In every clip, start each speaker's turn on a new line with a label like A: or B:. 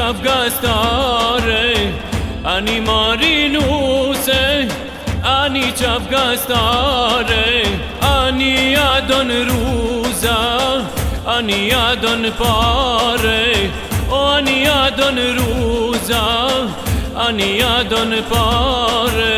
A: qafgastare, ani marinuse, ani qafgastare, ani adon ruza, ani adon pare, o ani adon ruza, ani adon pare.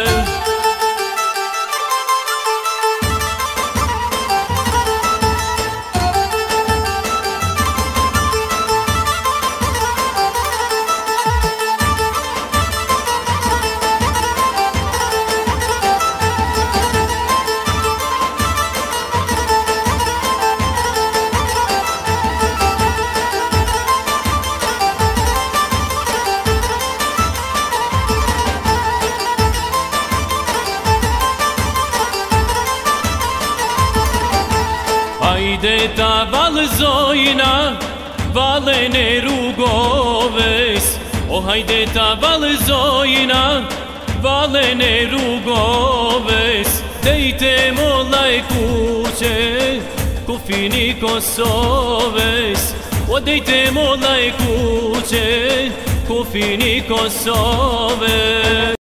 A: Hajde ta valëzojna, valën e rrugoves. O hajde ta valëzojna, valën e rrugoves. Dejte molla e kuqe, kufini Kosoves. O dejte molla e kuqe, kufini Kosoves.